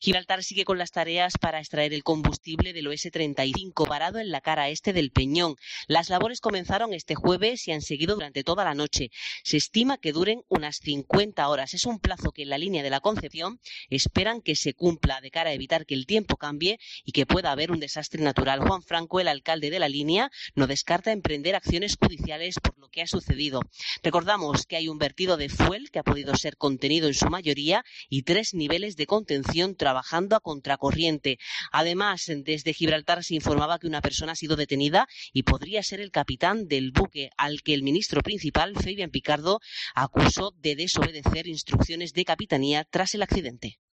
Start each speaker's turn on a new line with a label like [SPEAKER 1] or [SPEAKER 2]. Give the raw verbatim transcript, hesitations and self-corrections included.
[SPEAKER 1] Gibraltar sigue con las tareas para extraer el combustible del O S treinta y cinco varado en la cara este del Peñón. Las labores comenzaron este jueves y han seguido durante toda la noche. Se estima que duren unas cincuenta horas. Es un plazo que en la línea de la Concepción esperan que se cumpla de cara a evitar que el tiempo cambie y que pueda haber un desastre natural. Juan Franco, el alcalde de la línea, no descarta emprender acciones judiciales por lo que ha sucedido. Recordamos que hay un vertido de fuel que ha podido ser contenido en su mayoría y tres niveles de contención trabajando a contracorriente. Además, desde Gibraltar se informaba que una persona ha sido detenida y podría ser el capitán del buque al que el ministro principal, Fabián Picardo, acusó de desobedecer instrucciones de capitanía tras el accidente.